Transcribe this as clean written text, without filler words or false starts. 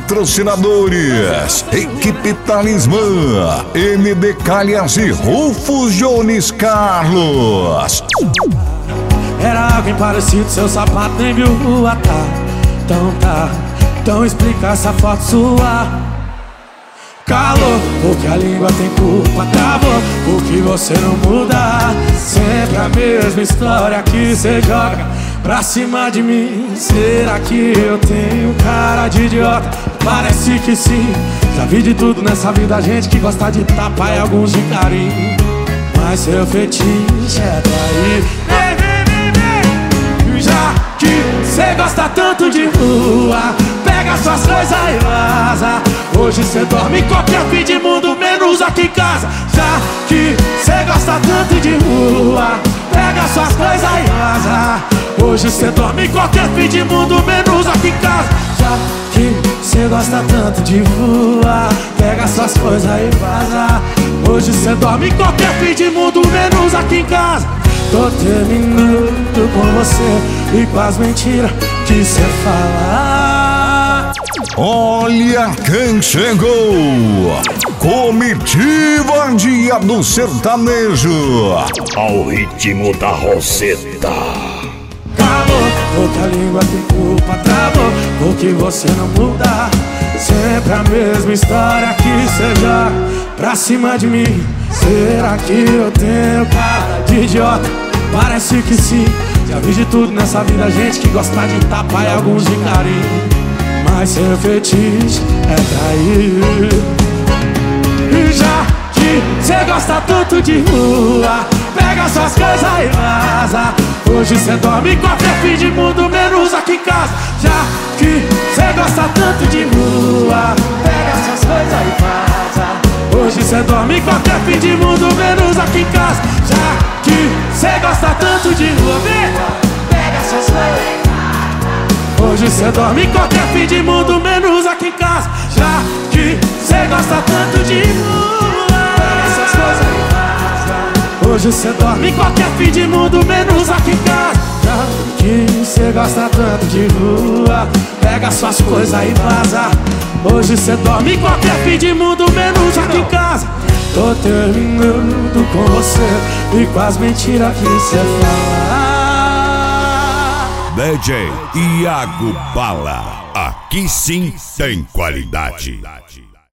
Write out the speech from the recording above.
Patrocinadores: Equipe Talismã, MD Calhas e Rufus Jones Carlos. Era alguém parecido, seu sapato nem viu rua, então explica essa foto sua. Calor, porque a língua tem culpa, travou, porque você não muda. Sempre a mesma história que cê joga pra cima de mim. Será que eu tenho cara de idiota? Parece que sim. Já vi de tudo nessa vida, gente que gosta de tapa e alguns de carinho. Mas seu fetiche é trair. Já que cê gosta tanto de rua, pega suas coisas e vaza. Hoje cê dorme em qualquer fim de mundo, menos aqui em casa. Já que cê gosta tanto de rua, pega suas coisas e vaza. Hoje cê dorme em qualquer fim de mundo, menos aqui em casa. Já que cê gosta tanto de rua, pega suas coisas e vaza. Hoje cê dorme em qualquer fim de mundo, menos aqui em casa. Tô terminando com você e com as mentiras que cê fala. Olha quem chegou! Comitiva Dia do Sertanejo, ao ritmo da Roseta. Calor, porque a língua tem culpa, travou, porque você não muda. Sempre a mesma história que cê joga pra cima de mim. Será que eu tenho cara de idiota? Parece que sim. Já vi de tudo nessa vida, gente que gosta de tapa e alguns de carinho. Mas seu fetiche é trair. E já que cê gosta tanto de rua, pega suas coisas e vaza. Hoje cê dorme em qualquer fim de mundo, menos aqui em casa. Já que cê gosta tanto de rua, pega suas coisas e vaza. Hoje cê dorme em qualquer fim de mundo, menos aqui em casa. Já que cê gosta tanto de rua, pega suas coisas e vaza. Hoje cê dorme em qualquer fim de mundo, menos aqui em casa. Já que cê gosta tanto de rua, pega suas coisas e vaza. Hoje cê dorme em qualquer fim de mundo, menos aqui em casa. Já que cê gosta tanto de rua, pega suas coisas e vaza. Hoje cê dorme em qualquer fim de mundo, menos aqui em casa. Tô terminando com você e com as mentiras que cê fala. DJ Iago Bala, aqui sim tem qualidade.